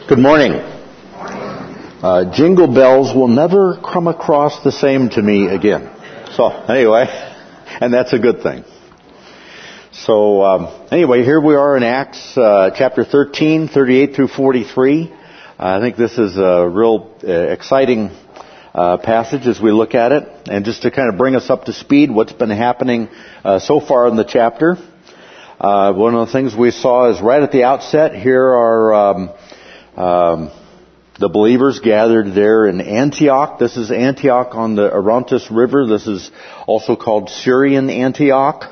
Good morning. Jingle bells will never come across the same to me again. So anyway, and that's a good thing. So anyway, here we are in Acts chapter 13, 38 through 43. I think this is a real exciting passage as we look at it. And just to kind of bring us up to speed, what's been happening so far in the chapter. One of the things we saw is right at the outset, here are the believers gathered there in Antioch. This is Antioch on the Orontes River. This is also called Syrian Antioch.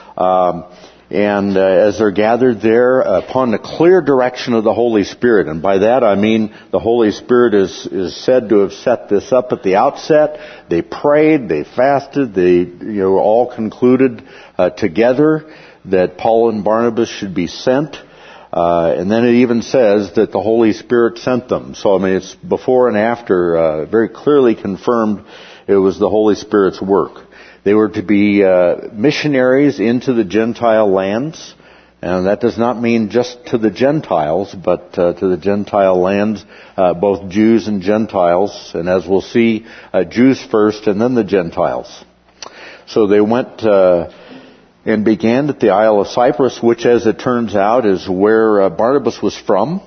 As they're gathered there upon the clear direction of the Holy Spirit, and by that I mean the Holy Spirit is said to have set this up at the outset. They prayed, they fasted, they all concluded together that Paul and Barnabas should be sent. And then it even says that the Holy Spirit sent them. So, I mean, it's before and after, very clearly confirmed it was the Holy Spirit's work. They were to be missionaries into the Gentile lands. And that does not mean just to the Gentiles, but to the Gentile lands, both Jews and Gentiles. And as we'll see, Jews first and then the Gentiles. So they went and began at the Isle of Cyprus, which, as it turns out, is where Barnabas was from.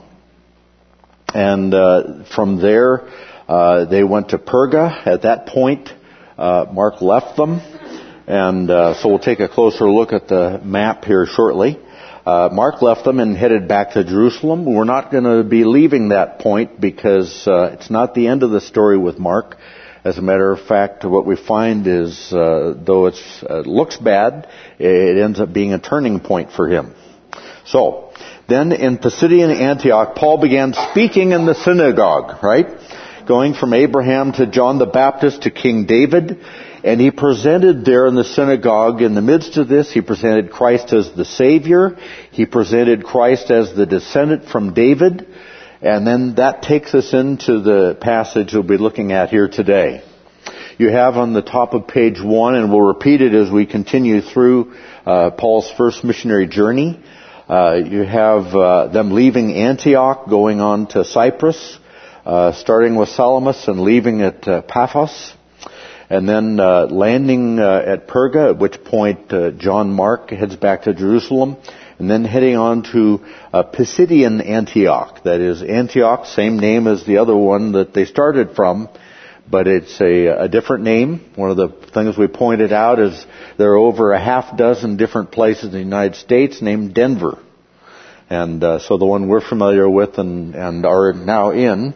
And from there, they went to Perga. At that point, Mark left them. And so we'll take a closer look at the map here shortly. Mark left them and headed back to Jerusalem. We're not going to be leaving that point because it's not the end of the story with Mark. As a matter of fact, what we find is, though it looks bad, it ends up being a turning point for him. So, then in Pisidian Antioch, Paul began speaking in the synagogue, right? Going from Abraham to John the Baptist to King David. And he presented there in the synagogue, in the midst of this, he presented Christ as the Savior. He presented Christ as the descendant from David. And then that takes us into the passage we'll be looking at here today. You have on the top of page 1, and we'll repeat it as we continue through Paul's first missionary journey. You have them leaving Antioch, going on to Cyprus, starting with Salamis and leaving at Paphos, and then landing at Perga, at which point John Mark heads back to Jerusalem. And then heading on to Pisidian Antioch. That is Antioch, same name as the other one that they started from, but it's a different name. One of the things we pointed out is there are over a half dozen different places in the United States named Denver. And so the one we're familiar with and are now in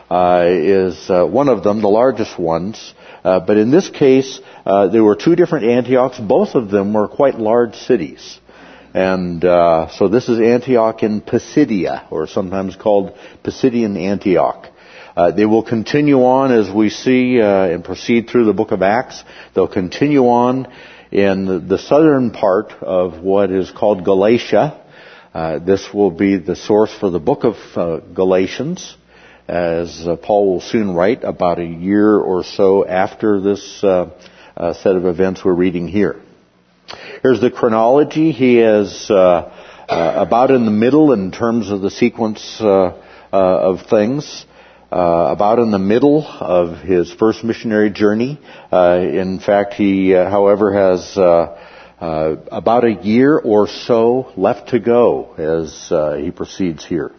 is one of them, the largest ones. But in this case, there were two different Antiochs. Both of them were quite large cities. And so this is Antioch in Pisidia, or sometimes called Pisidian Antioch. They will continue on as we see and proceed through the book of Acts. They'll continue on in the southern part of what is called Galatia. This will be the source for the book of Galatians, as Paul will soon write about a year or so after this set of events we're reading here. Here's the chronology. He is about in the middle in terms of the sequence of things, about in the middle of his first missionary journey. In fact, he, however, has about a year or so left to go as he proceeds here.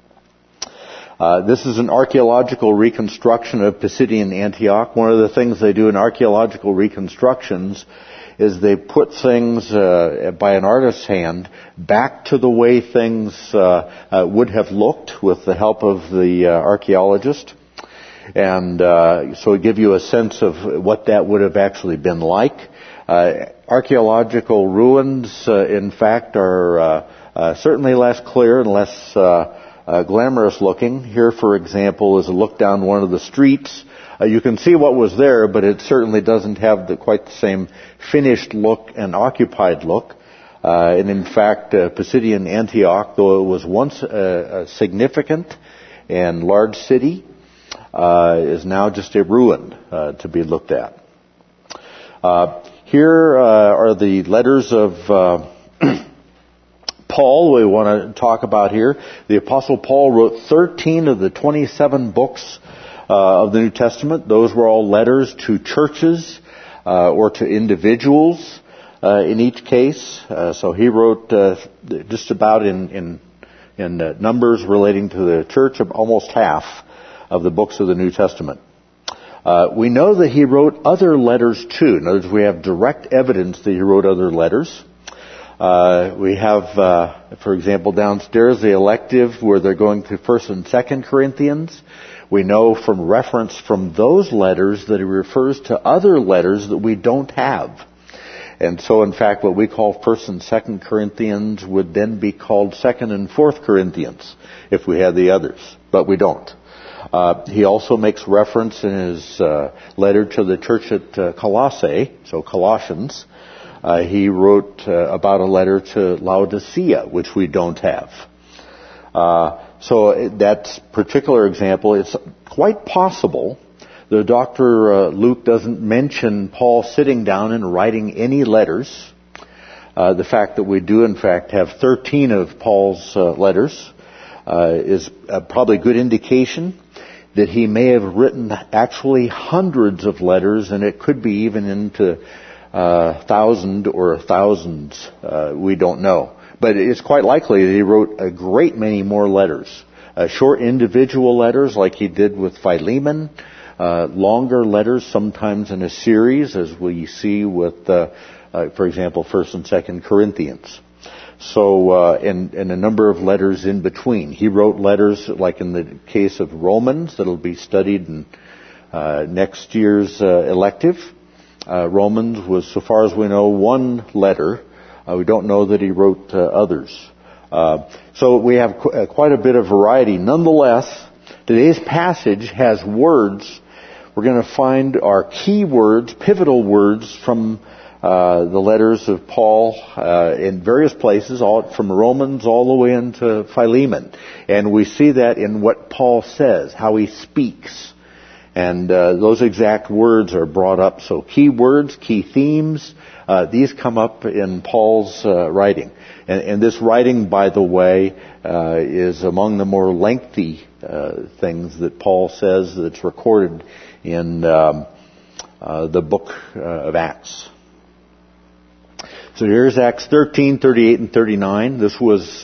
This is an archaeological reconstruction of Pisidian Antioch. One of the things they do in archaeological reconstructions is they put things by an artist's hand back to the way things would have looked with the help of the archaeologist. And so it gives you a sense of what that would have actually been like. Archaeological ruins, in fact, are certainly less clear and less glamorous looking. Here, for example, is a look down one of the streets. You can see what was there, but it certainly doesn't have quite the same finished look and occupied look. And in fact, Pisidian Antioch, though it was once a significant and large city, is now just a ruin to be looked at. Here are the letters of Paul we want to talk about here. The Apostle Paul wrote 13 of the 27 books of the New Testament. Those were all letters to churches or to individuals in each case. So he wrote just about in numbers relating to the church of almost half of the books of the New Testament. We know that he wrote other letters too. In other words, we have direct evidence that he wrote other letters. We have, for example, downstairs the elective where they're going to 1st and 2nd Corinthians. We know from reference from those letters that he refers to other letters that we don't have. And so, in fact, what we call 1st and 2nd Corinthians would then be called 2nd and 4th Corinthians if we had the others, but we don't. He also makes reference in his letter to the church at Colossae, so Colossians. He wrote about a letter to Laodicea, which we don't have. So that particular example, it's quite possible that Dr. Luke doesn't mention Paul sitting down and writing any letters. The fact that we do, in fact, have 13 of Paul's letters is probably a good indication that he may have written actually hundreds of letters, and it could be even into 1,000 or thousands. We don't know. But it's quite likely that he wrote a great many more letters. Short individual letters like he did with Philemon. Longer letters, sometimes in a series, as we see with, for example, 1st and 2nd Corinthians. So, and a number of letters in between. He wrote letters, like in the case of Romans, that'll be studied in next year's elective. Romans was, so far as we know, one letter. We don't know that he wrote others. So we have quite a bit of variety. Nonetheless, today's passage has words. We're going to find our key words, pivotal words from the letters of Paul in various places, all from Romans all the way into Philemon. And we see that in what Paul says, how he speaks. And those exact words are brought up. So key words, key themes, these come up in Paul's writing. And this writing, by the way, is among the more lengthy things that Paul says that's recorded in the book of Acts. So here's Acts 13, 38, and 39. This was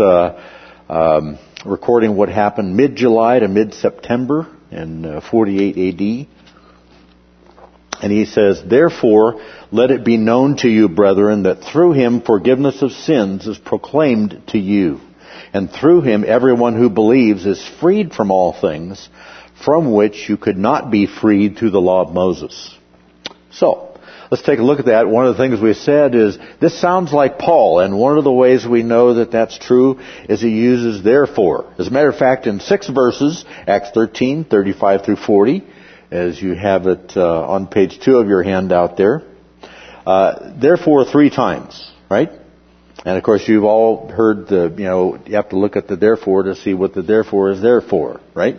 recording what happened mid-July to mid-September in 48 A.D. And he says, "Therefore, let it be known to you, brethren, that through him forgiveness of sins is proclaimed to you. And through him everyone who believes is freed from all things from which you could not be freed through the law of Moses." So, let's take a look at that. One of the things we said is, this sounds like Paul, and one of the ways we know that that's true is he uses therefore. As a matter of fact, in 6 verses, Acts 13, 35 through 40, as you have it on page 2 of your handout there. Therefore 3 times, right? And of course you've all heard you have to look at the therefore to see what the therefore is there for, right?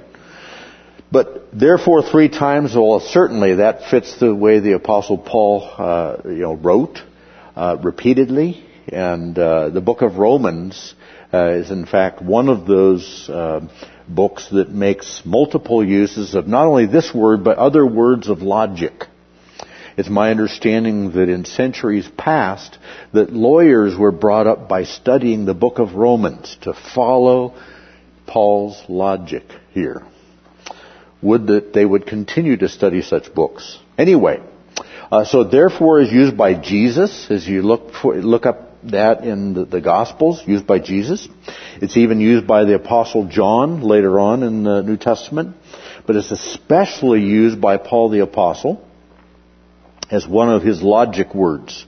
But therefore 3 times, well, certainly that fits the way the Apostle Paul, wrote repeatedly. And the book of Romans is in fact one of those books that makes multiple uses of not only this word, but other words of logic. It's my understanding that in centuries past, that lawyers were brought up by studying the book of Romans to follow Paul's logic here. Would that they would continue to study such books. Anyway, so therefore is used by Jesus, as you look up that in the Gospels, used by Jesus. It's even used by the Apostle John later on in the New Testament. But it's especially used by Paul the Apostle as one of his logic words.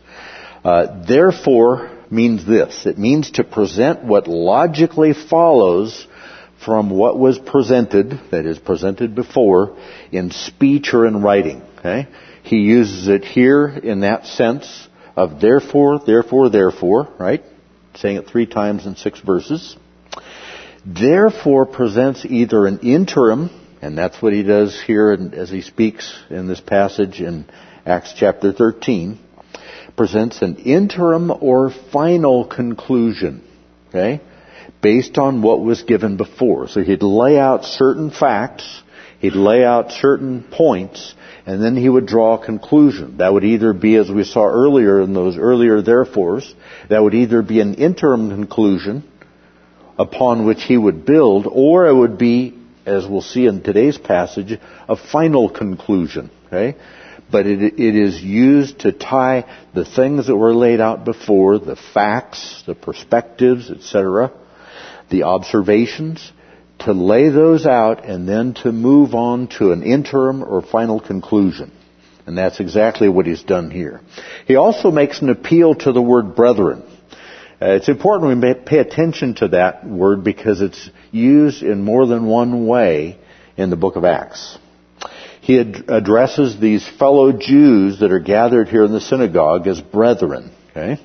Therefore means this. It means to present what logically follows from what was presented, that is presented before, in speech or in writing. Okay? He uses it here in that sense of therefore, therefore, therefore, right? Saying it 3 times in 6 verses. Therefore presents either an interim, and that's what he does here as he speaks in this passage in Acts chapter 13, presents an interim or final conclusion. okay, based on what was given before. So he'd lay out certain facts, he'd lay out certain points, and then he would draw a conclusion. That would either be, as we saw earlier in those earlier therefores, that would either be an interim conclusion upon which he would build, or it would be, as we'll see in today's passage, a final conclusion. Okay? But it is used to tie the things that were laid out before, the facts, the perspectives, etc., the observations, to lay those out and then to move on to an interim or final conclusion. And that's exactly what he's done here. He also makes an appeal to the word brethren. It's important we pay attention to that word because it's used in more than one way in the book of Acts. He addresses these fellow Jews that are gathered here in the synagogue as brethren. Okay?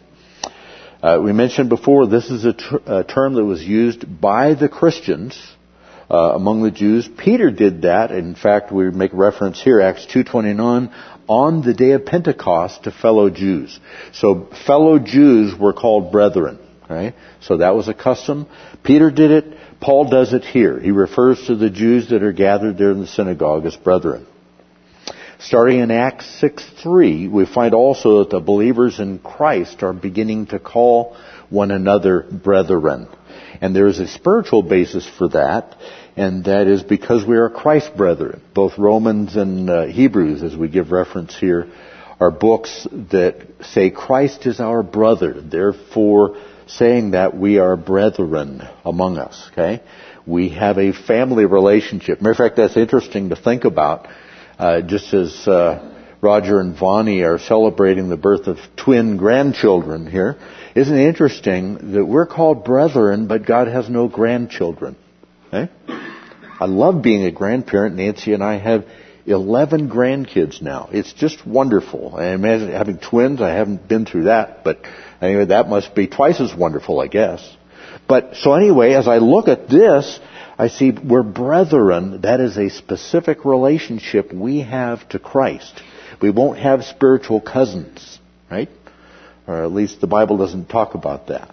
We mentioned before this is a term that was used by the Christians among the Jews. Peter did that. In fact, we make reference here, Acts 2:29, on the day of Pentecost to fellow Jews. So fellow Jews were called brethren. Right? So that was a custom. Peter did it. Paul does it here. He refers to the Jews that are gathered there in the synagogue as brethren. Starting in Acts 6:3, we find also that the believers in Christ are beginning to call one another brethren. And there is a spiritual basis for that, and that is because we are Christ's brethren. Both Romans and Hebrews, as we give reference here, are books that say Christ is our brother. Therefore, saying that we are brethren among us. Okay, we have a family relationship. Matter of fact, that's interesting to think about. Just as Roger and Vonnie are celebrating the birth of twin grandchildren here, isn't it interesting that we're called brethren, but God has no grandchildren? Okay? I love being a grandparent. Nancy and I have 11 grandkids now. It's just wonderful. I imagine having twins. I haven't been through that, but anyway, that must be twice as wonderful, I guess. But so anyway, as I look at this, I see we're brethren. That is a specific relationship we have to Christ. We won't have spiritual cousins, right? Or at least the Bible doesn't talk about that.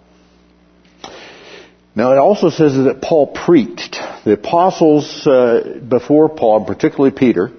Now it also says that Paul preached. The apostles before Paul, particularly Peter,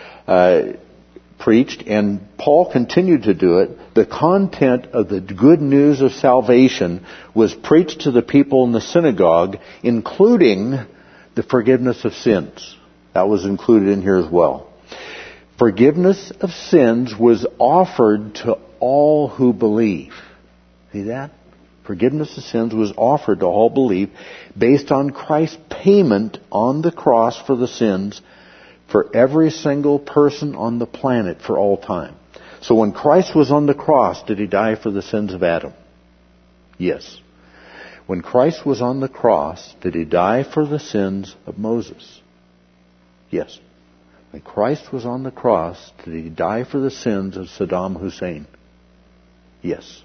preached, and Paul continued to do it. The content of the good news of salvation was preached to the people in the synagogue, including the forgiveness of sins. That was included in here as well. Forgiveness of sins was offered to all who believe. See that? Forgiveness of sins was offered to all believe based on Christ's payment on the cross for the sins for every single person on the planet for all time. So when Christ was on the cross, did He die for the sins of Adam? Yes. When Christ was on the cross, did He die for the sins of Moses? Yes. When Christ was on the cross, did He die for the sins of Saddam Hussein? Yes.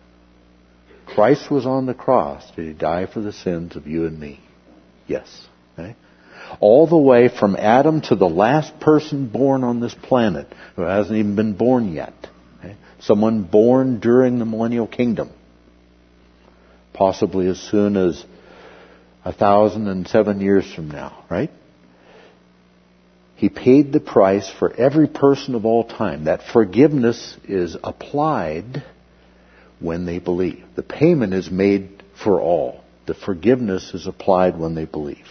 Christ was on the cross. Did He die for the sins of you and me? Yes. Okay? All the way from Adam to the last person born on this planet who hasn't even been born yet. Okay? Someone born during the millennial kingdom. Possibly as soon as 1,007 years from now, right? He paid the price for every person of all time. That forgiveness is applied when they believe. The payment is made for all. The forgiveness is applied when they believe.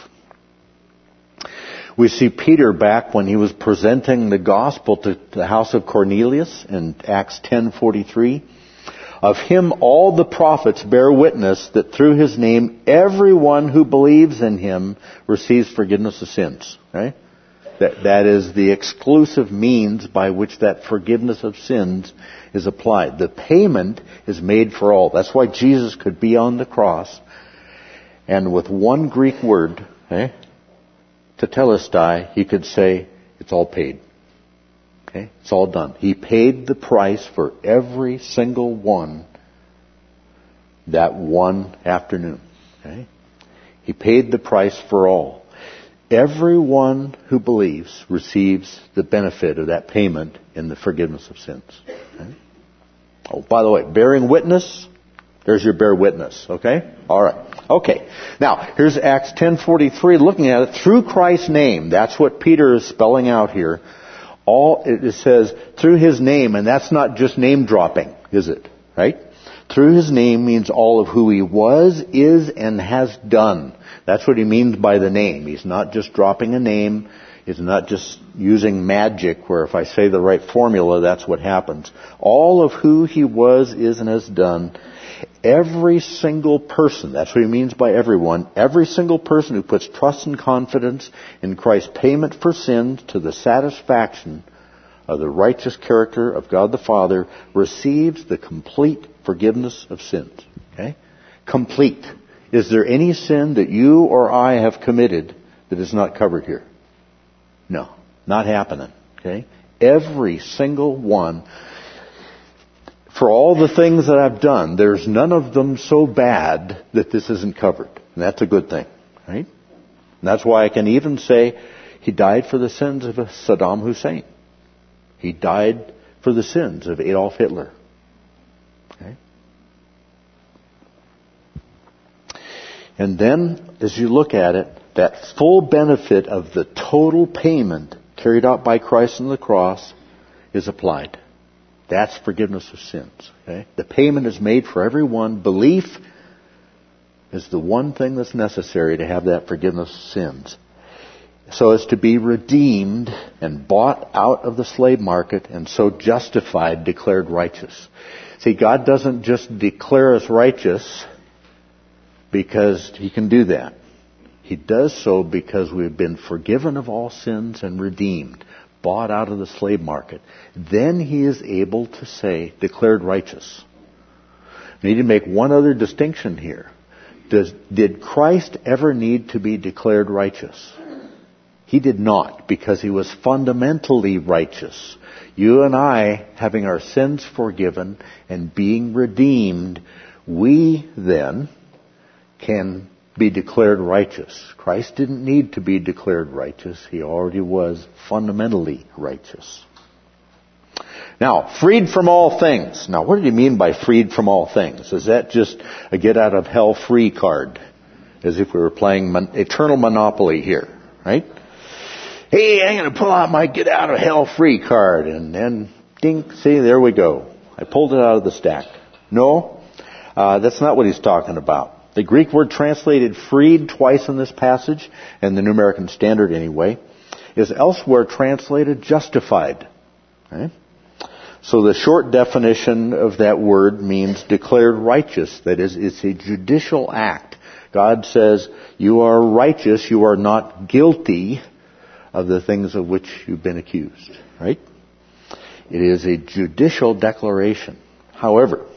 We see Peter back when he was presenting the gospel to the house of Cornelius in Acts 10:43. Of him all the prophets bear witness that through his name everyone who believes in him receives forgiveness of sins. Right? That is the exclusive means by which that forgiveness of sins is applied. The payment is made for all. That's why Jesus could be on the cross and with one Greek word, tetelestai, He could say, it's all paid. Okay? It's all done. He paid the price for every single one that one afternoon. Okay? He paid the price for all. Everyone who believes receives the benefit of that payment in the forgiveness of sins. Okay? Oh, by the way, bearing witness, There's your bear witness, okay? All right. Okay. Now, here's Acts 10:43, looking at it through Christ's name. That's what Peter is spelling out here. It says through his name, and that's not just name dropping, is it? Right? Through his name means all of who he was, is, and has done. That's what he means by the name. He's not just dropping a name. He's not just using magic where if I say the right formula, that's what happens. All of who he was, is, and has done. Every single person, that's what he means by everyone, every single person who puts trust and confidence in Christ's payment for sins to the satisfaction of the righteous character of God the Father receives the complete forgiveness of sins. Okay? Complete. Is there any sin that you or I have committed that is not covered here? No. Not happening. Okay? Every single one. For all the things that I've done, there's none of them so bad that this isn't covered. And that's a good thing. Right? And that's why I can even say he died for the sins of Saddam Hussein. He died for the sins of Adolf Hitler. Okay? And then, as you look at it, that full benefit of the total payment carried out by Christ on the cross is applied. That's forgiveness of sins. Okay? The payment is made for everyone. Belief is the one thing that's necessary to have that forgiveness of sins. So as to be redeemed and bought out of the slave market and so justified, declared righteous. See, God doesn't just declare us righteous because He can do that. He does so because we've been forgiven of all sins and redeemed, bought out of the slave market. Then He is able to say, declared righteous. We need to make one other distinction here. Did Christ ever need to be declared righteous? He did not, because He was fundamentally righteous. You and I, having our sins forgiven and being redeemed, we then can be declared righteous. Christ didn't need to be declared righteous. He already was fundamentally righteous. Now, freed from all things. Now, what did He mean by freed from all things? Is that just a get out of hell free card? As if we were playing eternal Monopoly here, right? Hey, I'm going to pull out my get out of hell free card. And then, ding, see, there we go. I pulled it out of the stack. No, that's not what he's talking about. The Greek word translated freed twice in this passage, in the New American Standard anyway, is elsewhere translated justified. Okay? So the short definition of that word means declared righteous. That is, it's a judicial act. God says, you are righteous, you are not guilty of the things of which you've been accused. Right? It is a judicial declaration. However,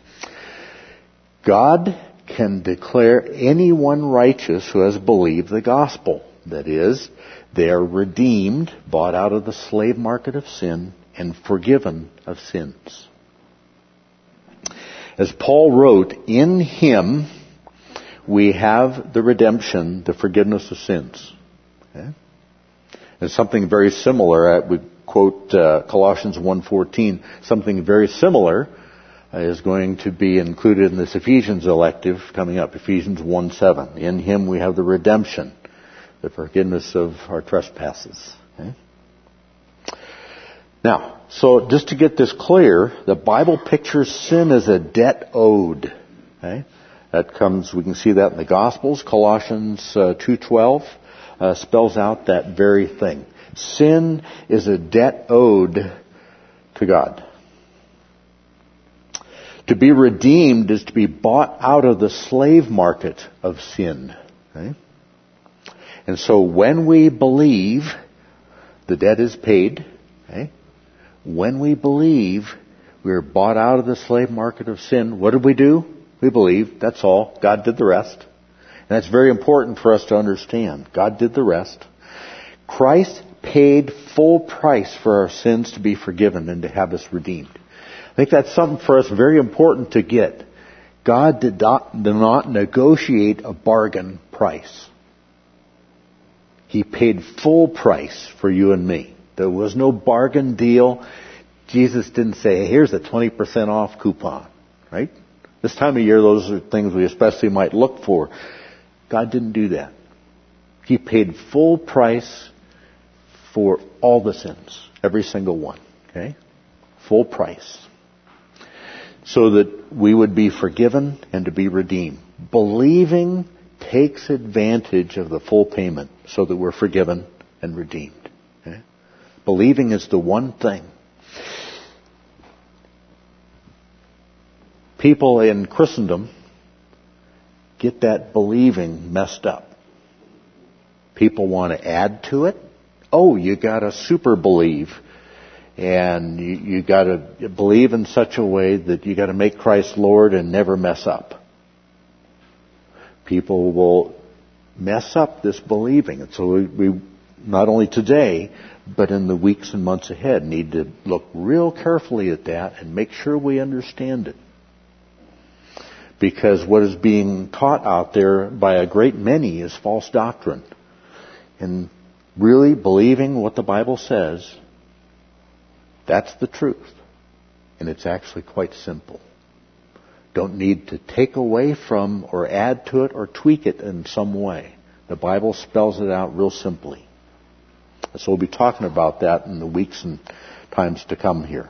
God can declare anyone righteous who has believed the gospel. That is, they are redeemed, bought out of the slave market of sin, and forgiven of sins. As Paul wrote, in Him we have the redemption, the forgiveness of sins. Okay? And something very similar, we quote Colossians 1:14, something very similar is going to be included in this Ephesians elective coming up, Ephesians 1:7. In Him we have the redemption, the forgiveness of our trespasses. Okay? Now, so just to get this clear, the Bible pictures sin as a debt owed. Okay? That comes, we can see that in the Gospels. Colossians 2:12 spells out that very thing. Sin is a debt owed to God. To be redeemed is to be bought out of the slave market of sin. Okay? And so when we believe, the debt is paid. Okay? When we believe we're bought out of the slave market of sin, what did we do? We believe. That's all. God did the rest. And that's very important for us to understand. God did the rest. Christ paid full price for our sins to be forgiven and to have us redeemed. I think that's something for us very important to get. God did not negotiate a bargain price. He paid full price for you and me. There was no bargain deal. Jesus didn't say, hey, here's a 20% off coupon. Right? This time of year, those are things we especially might look for. God didn't do that. He paid full price for all the sins. Every single one. Okay? Full price. So that we would be forgiven and to be redeemed. Believing takes advantage of the full payment so that we're forgiven and redeemed. Okay? Believing is the one thing. People in Christendom get that believing messed up. People want to add to it. Oh, you got to super believe. And you got to believe in such a way that you got to make Christ Lord and never mess up. People will mess up this believing. And so we not only today, but in the weeks and months ahead, need to look real carefully at that and make sure we understand it. Because what is being taught out there by a great many is false doctrine. And really believing what the Bible says, that's the truth. And it's actually quite simple. Don't need to take away from or add to it or tweak it in some way. The Bible spells it out real simply. So we'll be talking about that in the weeks and times to come here.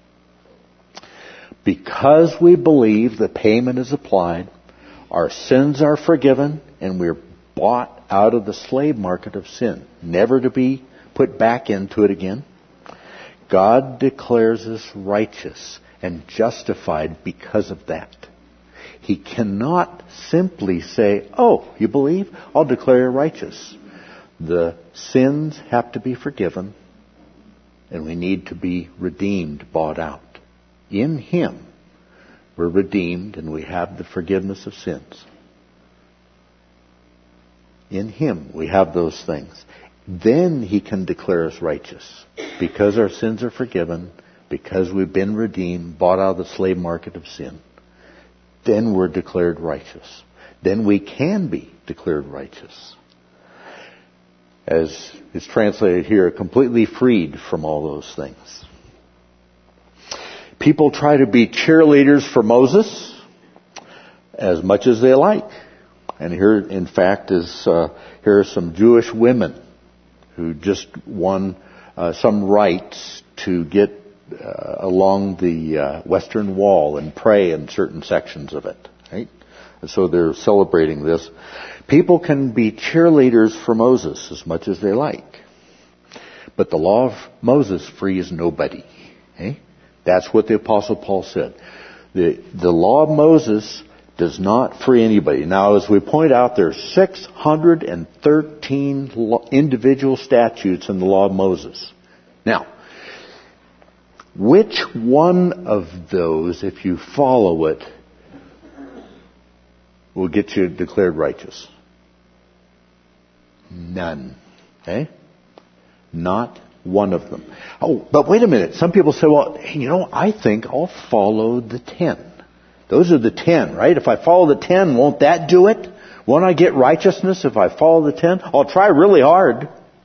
Because we believe the payment is applied, our sins are forgiven, and we're bought out of the slave market of sin, never to be put back into it again. God declares us righteous and justified because of that. He cannot simply say, oh, you believe? I'll declare you righteous. The sins have to be forgiven, and we need to be redeemed, bought out. In Him, we're redeemed and we have the forgiveness of sins. In Him, we have those things. Then He can declare us righteous. Because our sins are forgiven, because we've been redeemed, bought out of the slave market of sin, then we're declared righteous. Then we can be declared righteous. As is translated here, completely freed from all those things. People try to be cheerleaders for Moses as much as they like. And here, in fact, here are some Jewish women who just won some rights to get along the Western Wall and pray in certain sections of it. Right? And so they're celebrating this. People can be cheerleaders for Moses as much as they like. But the law of Moses frees nobody. Okay? That's what the Apostle Paul said. The law of Moses does not free anybody. Now, as we point out, there are 613 individual statutes in the law of Moses. Now, which one of those, if you follow it, will get you declared righteous? None. Okay? Not one of them. Oh, but wait a minute. Some people say, well, I think I'll follow the 10. Those are the 10, right? If I follow the 10, won't that do it? Won't I get righteousness if I follow the 10? I'll try really hard.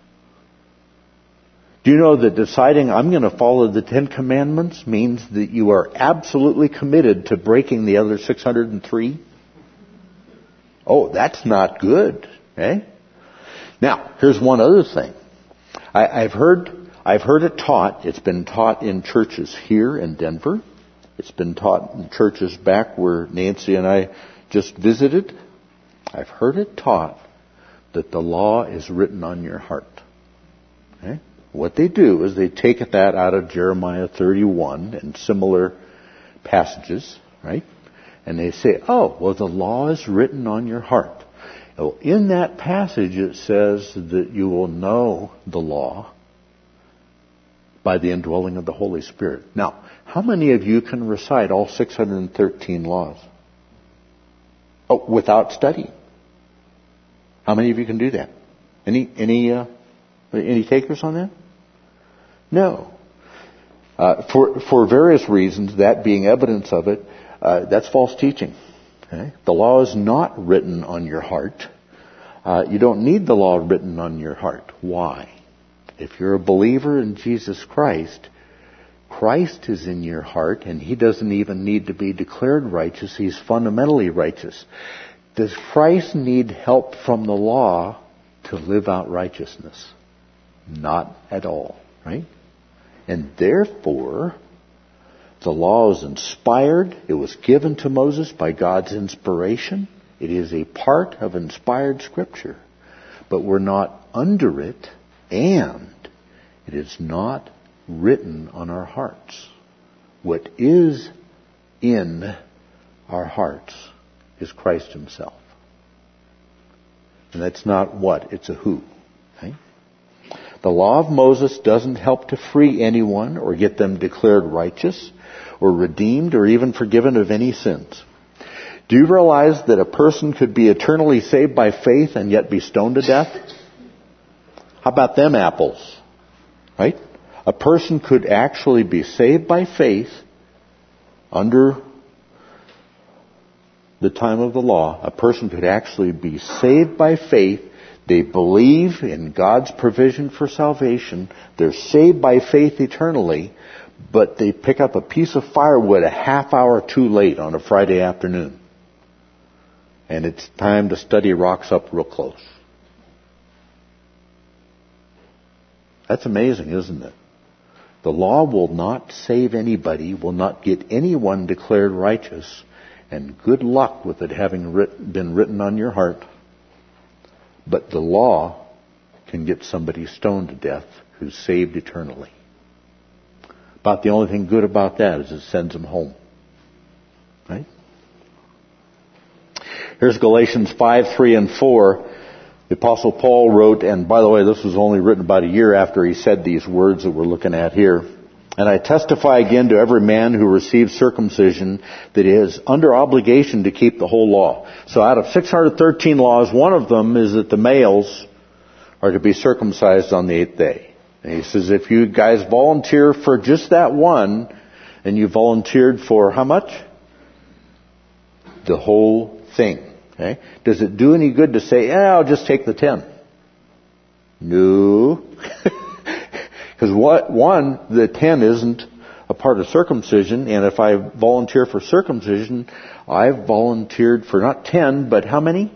Do you know that deciding I'm going to follow the 10 commandments means that you are absolutely committed to breaking the other 603? Oh, that's not good. Okay? Now, here's one other thing. I've heard it taught. It's been taught in churches here in Denver. It's been taught in churches back where Nancy and I just visited. I've heard it taught that the law is written on your heart. Okay? What they do is they take that out of Jeremiah 31 and similar passages, right? And they say, oh, well, the law is written on your heart. Well, in that passage it says that you will know the law by the indwelling of the Holy Spirit. Now, how many of you can recite all 613 laws? Oh, without study. How many of you can do that? Any takers on that? No. For various reasons, that being evidence of it, that's false teaching. Okay? The law is not written on your heart. You don't need the law written on your heart. Why? If you're a believer in Jesus Christ Christ is in your heart, and He doesn't even need to be declared righteous, He's fundamentally righteous. Does Christ need help from the law to live out righteousness? Not at all, right? And therefore, the law is inspired. It was given to Moses by God's inspiration. It is a part of inspired Scripture. But we're not under it, and it is not written on our hearts. What is in our hearts is Christ Himself. And that's not what, it's a who. Okay? The law of Moses doesn't help to free anyone or get them declared righteous or redeemed or even forgiven of any sins. Do you realize that a person could be eternally saved by faith and yet be stoned to death? How about them apples? Right? A person could actually be saved by faith under the time of the law. A person could actually be saved by faith. They believe in God's provision for salvation. They're saved by faith eternally, but they pick up a piece of firewood a half hour too late on a Friday afternoon. And it's time to study rocks up real close. That's amazing, isn't it? The law will not save anybody, will not get anyone declared righteous, and good luck with it having been written on your heart. But the law can get somebody stoned to death who's saved eternally. About the only thing good about that is it sends them home. Right? Here's Galatians 5, 3, and 4. The Apostle Paul wrote, and by the way, this was only written about a year after he said these words that we're looking at here. And I testify again to every man who receives circumcision that he is under obligation to keep the whole law. So out of 613 laws, one of them is that the males are to be circumcised on the 8th day. And he says, if you guys volunteer for just that one, and you volunteered for how much? The whole thing. Okay? Does it do any good to say, I'll just take the 10? No. Because the 10 isn't a part of circumcision, and if I volunteer for circumcision, I've volunteered for not 10, but how many?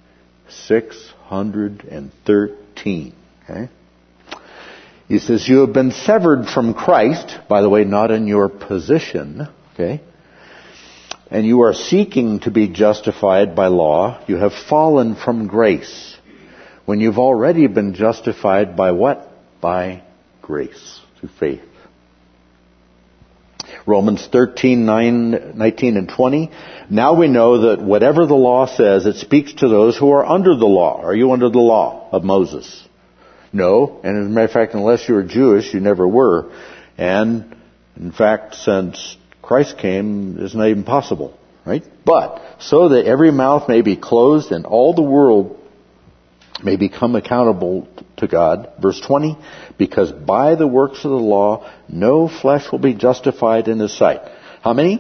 613. Okay? He says, you have been severed from Christ, by the way, not in your position, okay? And you are seeking to be justified by law. You have fallen from grace, when you've already been justified by what? By grace, through faith. Romans 13, 19 and 20. Now we know that whatever the law says, it speaks to those who are under the law. Are you under the law of Moses? No. And as a matter of fact, unless you were Jewish, you never were. And in fact, since Christ came, it's not even possible, right? But so that every mouth may be closed and all the world may become accountable to God. Verse 20, because by the works of the law, no flesh will be justified in His sight. How many?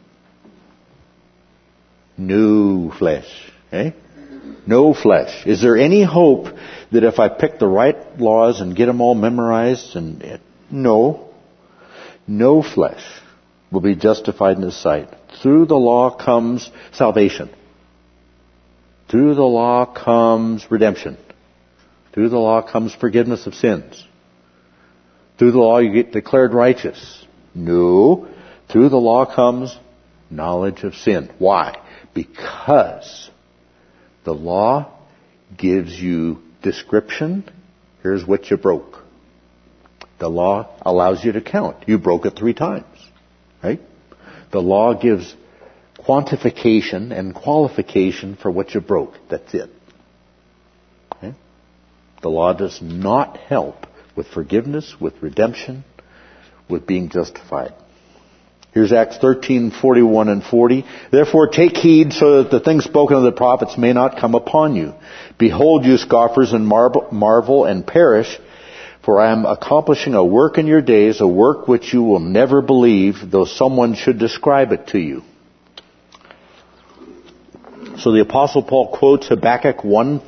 No flesh. Okay? No flesh. Is there any hope that if I pick the right laws and get them all memorized no flesh will be justified in His sight. Through the law comes salvation. Through the law comes redemption. Through the law comes forgiveness of sins. Through the law you get declared righteous. No. Through the law comes knowledge of sin. Why? Because the law gives you description. Here's what you broke. The law allows you to count. You broke it 3 times. Right? The law gives quantification and qualification for what you broke. That's it. Okay? The law does not help with forgiveness, with redemption, with being justified. Here's Acts 13, 41 and 40. Therefore take heed so that the things spoken of the prophets may not come upon you. Behold, you scoffers, and marvel and perish, for I am accomplishing a work in your days, a work which you will never believe, though someone should describe it to you. So the Apostle Paul quotes Habakkuk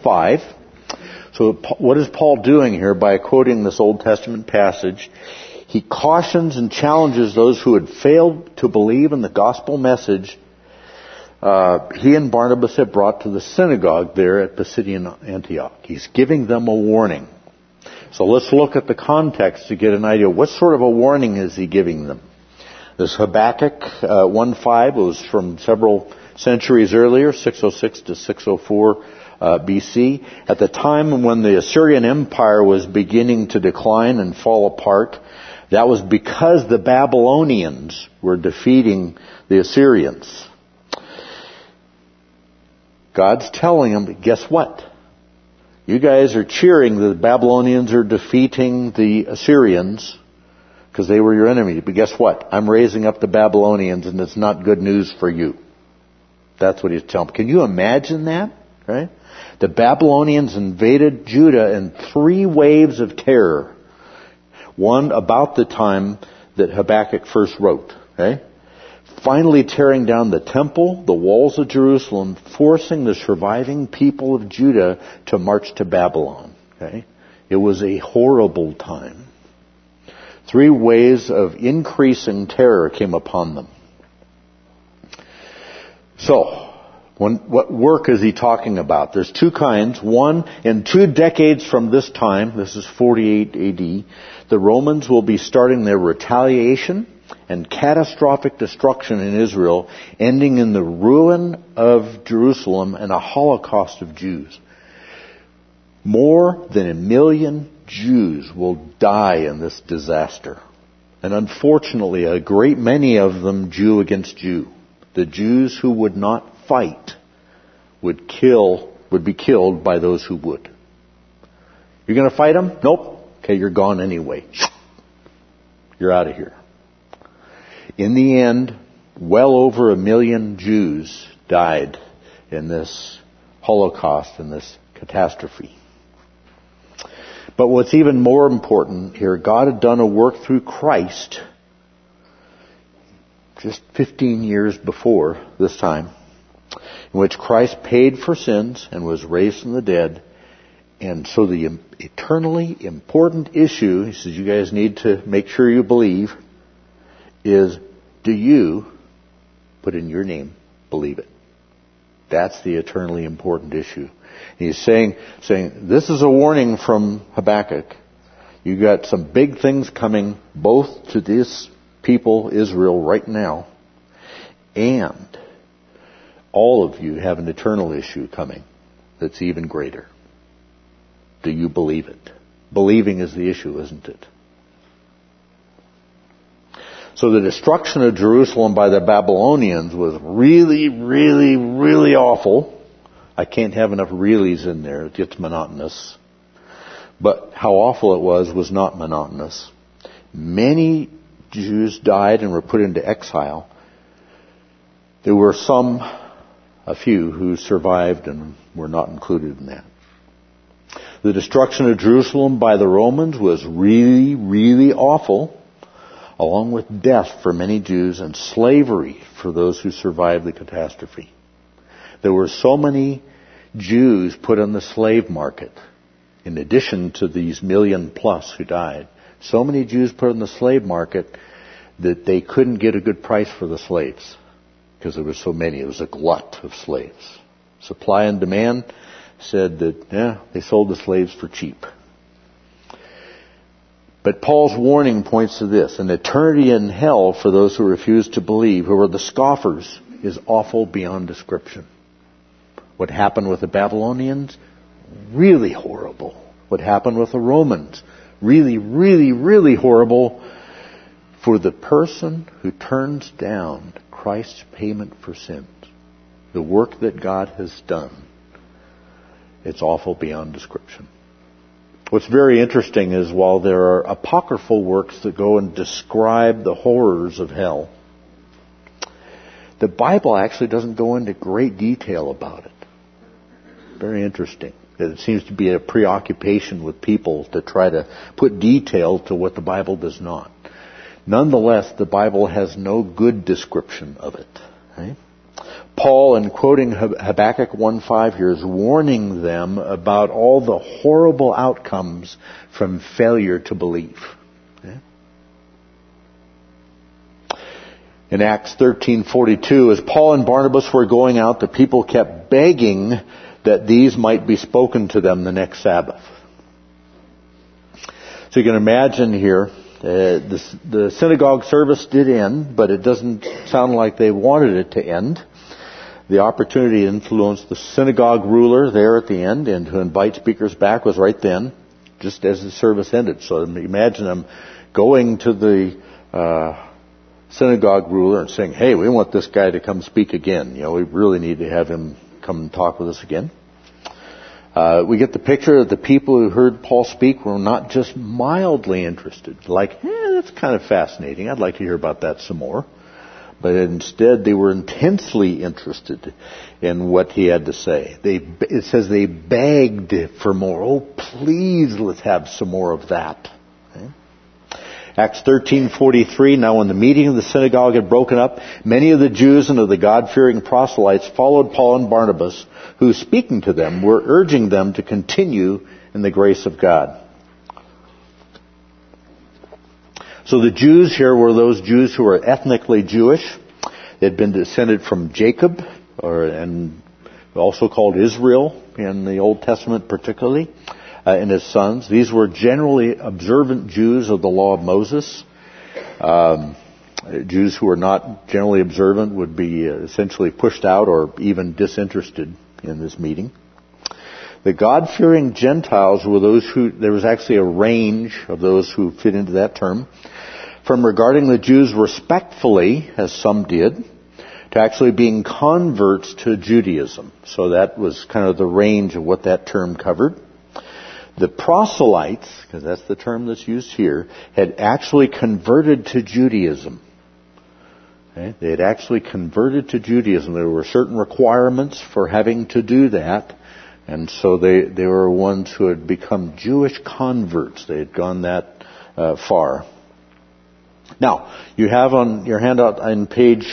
1:5. So what is Paul doing here by quoting this Old Testament passage? He cautions and challenges those who had failed to believe in the gospel message he and Barnabas had brought to the synagogue there at Pisidian Antioch. He's giving them a warning. So let's look at the context to get an idea. What sort of a warning is he giving them? This Habakkuk 1:5 was from several centuries earlier, 606 to 604 BC. At the time when the Assyrian Empire was beginning to decline and fall apart, that was because the Babylonians were defeating the Assyrians. God's telling them, guess what? You guys are cheering that the Babylonians are defeating the Assyrians because they were your enemy. But guess what? I'm raising up the Babylonians, and it's not good news for you. That's what he's telling them. Can you imagine that? Right? The Babylonians invaded Judah in 3 waves of terror. One about the time that Habakkuk first wrote. Okay? Finally tearing down the temple, the walls of Jerusalem, forcing the surviving people of Judah to march to Babylon. Okay? It was a horrible time. 3 waves of increasing terror came upon them. So, what work is he talking about? There's 2 kinds. One, in 2 decades from this time, this is 48 AD, the Romans will be starting their retaliation and catastrophic destruction in Israel, ending in the ruin of Jerusalem and a Holocaust of Jews. More than 1 million Jews will die in this disaster. And unfortunately, a great many of them Jew against Jew. The Jews who would not fight would be killed by those who would. You're going to fight them? Nope. Okay, you're gone anyway. You're out of here. In the end, well over 1 million Jews died in this Holocaust, in this catastrophe. But what's even more important here, God had done a work through Christ just 15 years before this time, in which Christ paid for sins and was raised from the dead. And so the eternally important issue, he says, you guys need to make sure you believe, is, do you, put in your name, believe it? That's the eternally important issue. He's saying, this is a warning from Habakkuk. You got some big things coming, both to this people, Israel, right now, and all of you have an eternal issue coming that's even greater. Do you believe it? Believing is the issue, isn't it? So the destruction of Jerusalem by the Babylonians was really, really, really awful. I can't have enough reallys in there. It gets monotonous. But how awful it was not monotonous. Many Jews died and were put into exile. There were a few who survived and were not included in that. The destruction of Jerusalem by the Romans was really, really awful, along with death for many Jews and slavery for those who survived the catastrophe. There were so many Jews put on the slave market, in addition to these 1 million plus who died. So many Jews put on the slave market that they couldn't get a good price for the slaves because there were so many. It was a glut of slaves. Supply and demand said that, they sold the slaves for cheap. But Paul's warning points to this. An eternity in hell for those who refuse to believe, who are the scoffers, is awful beyond description. What happened with the Babylonians? Really horrible. What happened with the Romans? Really, really, really horrible for the person who turns down Christ's payment for sins. The work that God has done. It's awful beyond description. What's very interesting is while there are apocryphal works that go and describe the horrors of hell, the Bible actually doesn't go into great detail about it. Very interesting. It seems to be a preoccupation with people to try to put detail to what the Bible does not. Nonetheless, the Bible has no good description of it. Right? Paul, in quoting Habakkuk 1:5 here, is warning them about all the horrible outcomes from failure to believe. Okay? In Acts 13:42, as Paul and Barnabas were going out, the people kept begging that these might be spoken to them the next Sabbath. So you can imagine here, the synagogue service did end, but it doesn't sound like they wanted it to end. The opportunity to influence the synagogue ruler there at the end and to invite speakers back was right then, just as the service ended. So imagine them going to the synagogue ruler and saying, hey, we want this guy to come speak again. We really need to have him come and talk with us again. We get the picture that the people who heard Paul speak were not just mildly interested, like, that's kind of fascinating, I'd like to hear about that some more. But instead, they were intensely interested in what he had to say. It says they begged for more. Oh, please, let's have some more of that. Okay? Acts 13:43, now when the meeting of the synagogue had broken up, many of the Jews and of the God-fearing proselytes followed Paul and Barnabas, who, speaking to them, were urging them to continue in the grace of God. So the Jews here were those Jews who were ethnically Jewish. They had been descended from Jacob, and also called Israel in the Old Testament particularly, and his sons. These were generally observant Jews of the law of Moses. Jews who were not generally observant would be essentially pushed out or even disinterested in this meeting. The God-fearing Gentiles were those there was actually a range of those who fit into that term, from regarding the Jews respectfully, as some did, to actually being converts to Judaism. So that was kind of the range of what that term covered. The proselytes, because that's the term that's used here, had actually converted to Judaism. Okay? They had actually converted to Judaism. There were certain requirements for having to do that. And so they were ones who had become Jewish converts. They had gone that far. Now, you have on your handout on page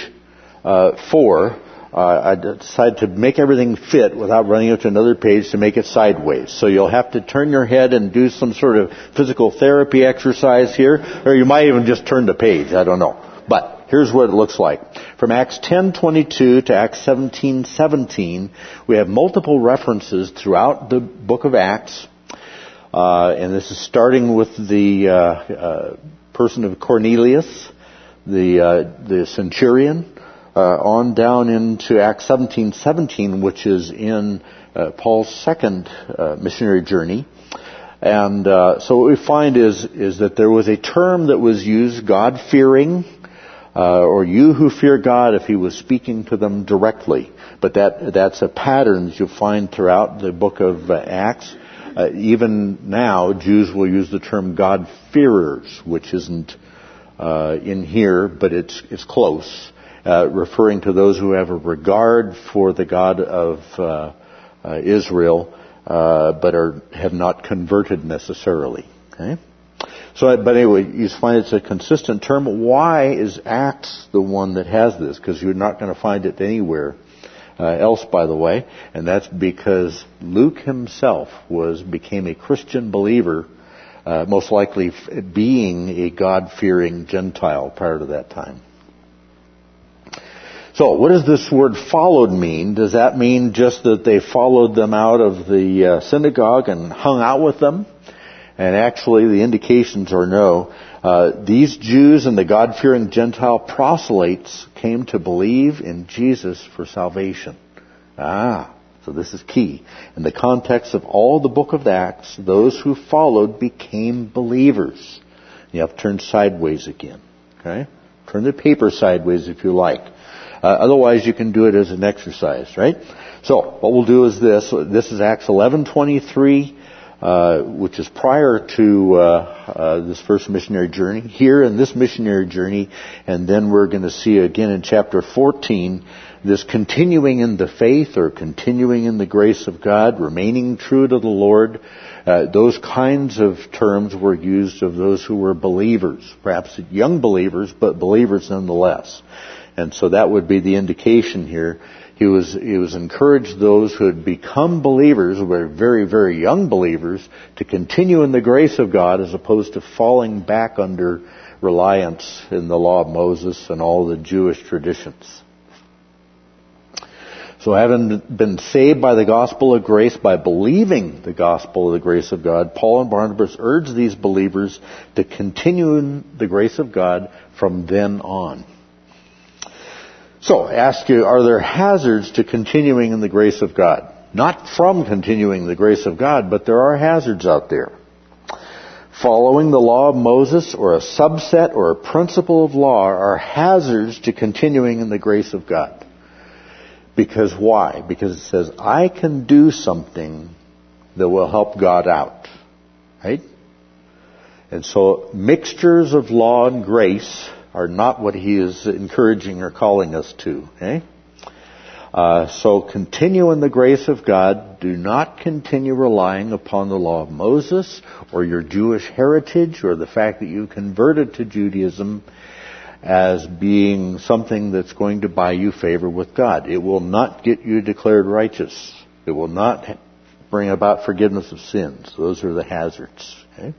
4, I decided to make everything fit without running up to another page to make it sideways. So you'll have to turn your head and do some sort of physical therapy exercise here, or you might even just turn the page. I don't know. But here's what it looks like. From Acts 10:22 to Acts 17:17, we have multiple references throughout the book of Acts. And this is starting with the person of Cornelius, the centurion, on down into Acts 17:17, which is in Paul's second missionary journey. And so what we find is that there was a term that was used, God-fearing, or you who fear God, if he was speaking to them directly. But that's a pattern that you'll find throughout the book of Acts. Even now, Jews will use the term God-fearers, which isn't in here, but it's close, referring to those who have a regard for the God of Israel, but have not converted necessarily. Okay? But anyway, you find it's a consistent term. Why is Acts the one that has this? Because you're not going to find it anywhere else, by the way. And that's because Luke himself became a Christian believer, most likely being a God-fearing Gentile prior to that time. So, what does this word followed mean? Does that mean just that they followed them out of the synagogue and hung out with them? And actually, the indications are no. These Jews and the God-fearing Gentile proselytes came to believe in Jesus for salvation. So this is key. In the context of all the book of Acts, those who followed became believers. You have to turn sideways again. Okay? Turn the paper sideways if you like. Otherwise, you can do it as an exercise, right? So, what we'll do is this. This is Acts 11:23. Which is prior to this first missionary journey, here in this missionary journey, and then we're going to see again in chapter 14, this continuing in the faith or continuing in the grace of God, remaining true to the Lord. Those kinds of terms were used of those who were believers, perhaps young believers, but believers nonetheless. And so that would be the indication here. He was encouraged those who had become believers, who were very, very young believers, to continue in the grace of God as opposed to falling back under reliance in the law of Moses and all the Jewish traditions. So having been saved by the gospel of grace, by believing the gospel of the grace of God, Paul and Barnabas urge these believers to continue in the grace of God from then on. So, I ask you, are there hazards to continuing in the grace of God? Not from continuing the grace of God, but there are hazards out there. Following the law of Moses or a subset or a principle of law are hazards to continuing in the grace of God. Because why? Because it says, I can do something that will help God out. Right? And so mixtures of law and grace are not what he is encouraging or calling us to. Okay? So continue in the grace of God. Do not continue relying upon the law of Moses or your Jewish heritage or the fact that you converted to Judaism as being something that's going to buy you favor with God. It will not get you declared righteous. It will not bring about forgiveness of sins. Those are the hazards. Okay?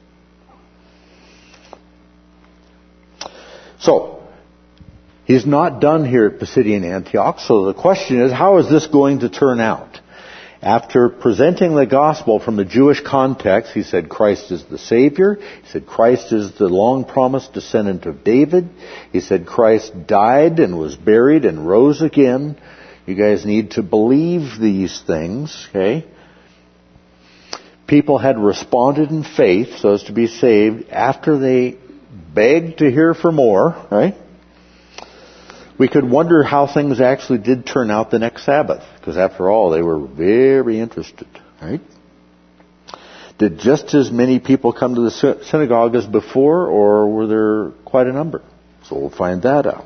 So, he's not done here at Pisidian Antioch, so the question is, how is this going to turn out? After presenting the gospel from the Jewish context, he said Christ is the Savior. He said Christ is the long-promised descendant of David. He said Christ died and was buried and rose again. You guys need to believe these things, okay? People had responded in faith so as to be saved after they begged to hear for more, right? We could wonder how things actually did turn out the next Sabbath, because after all, they were very interested, right? Did just as many people come to the synagogue as before, or were there quite a number? So we'll find that out.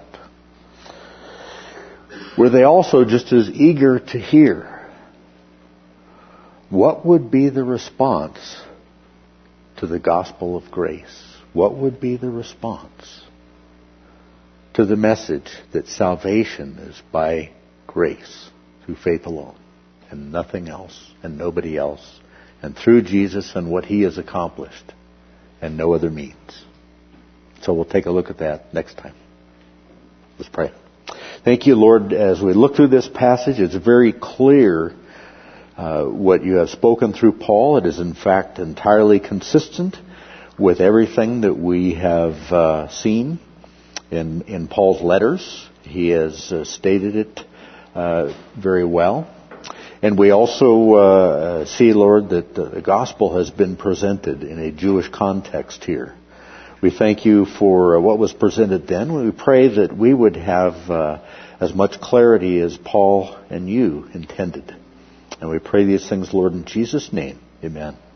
Were they also just as eager to hear? What would be the response to the gospel of grace? What would be the response to the message that salvation is by grace, through faith alone, and nothing else, and nobody else, and through Jesus and what he has accomplished, and no other means? So we'll take a look at that next time. Let's pray. Thank you, Lord. As we look through this passage, it's very clear what you have spoken through Paul. It is in fact entirely consistent with everything that we have seen in Paul's letters. He has stated it very well. And we also see, Lord, that the gospel has been presented in a Jewish context here. We thank you for what was presented then. We pray that we would have as much clarity as Paul and you intended. And we pray these things, Lord, in Jesus' name. Amen.